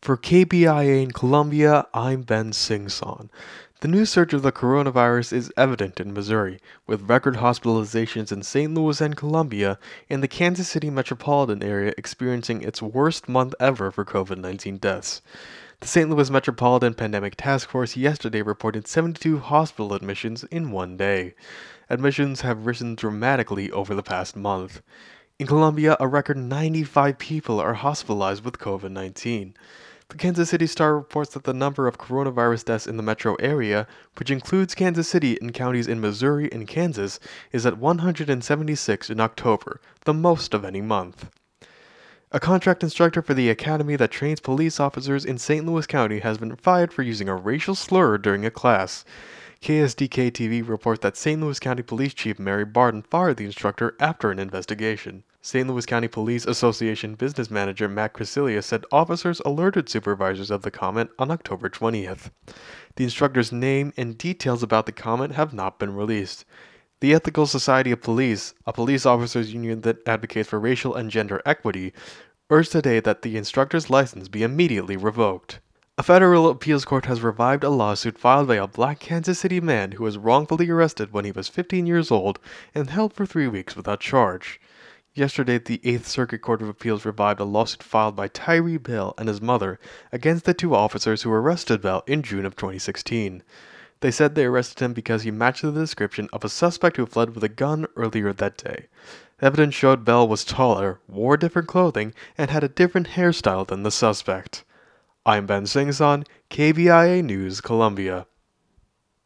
For KBIA in Colombia, I'm Ben Singson. The new surge of the coronavirus is evident in Missouri, with record hospitalizations in St. Louis and Columbia, and the Kansas City metropolitan area experiencing its worst month ever for COVID-19 deaths. The St. Louis Metropolitan Pandemic Task Force yesterday reported 72 hospital admissions in one day. Admissions have risen dramatically over the past month. In Colombia, a record 95 people are hospitalized with COVID-19. The Kansas City Star reports that the number of coronavirus deaths in the metro area, which includes Kansas City and counties in Missouri and Kansas, is at 176 in October, the most of any month. A contract instructor for the academy that trains police officers in St. Louis County has been fired for using a racial slur during a class. KSDK-TV reports that St. Louis County Police Chief Mary Barton fired the instructor after an investigation. St. Louis County Police Association business manager Matt Crasilia said officers alerted supervisors of the comment on October 20th. The instructor's name and details about the comment have not been released. The Ethical Society of Police, a police officers union that advocates for racial and gender equity, urged today that the instructor's license be immediately revoked. A federal appeals court has revived a lawsuit filed by a black Kansas City man who was wrongfully arrested when he was 15 years old and held for 3 weeks without charge. Yesterday, the Eighth Circuit Court of Appeals revived a lawsuit filed by Tyree Bell and his mother against the two officers who arrested Bell in June of 2016. They said they arrested him because he matched the description of a suspect who fled with a gun earlier that day. Evidence showed Bell was taller, wore different clothing, and had a different hairstyle than the suspect. I'm Ben Singson, KBIA News, Columbia.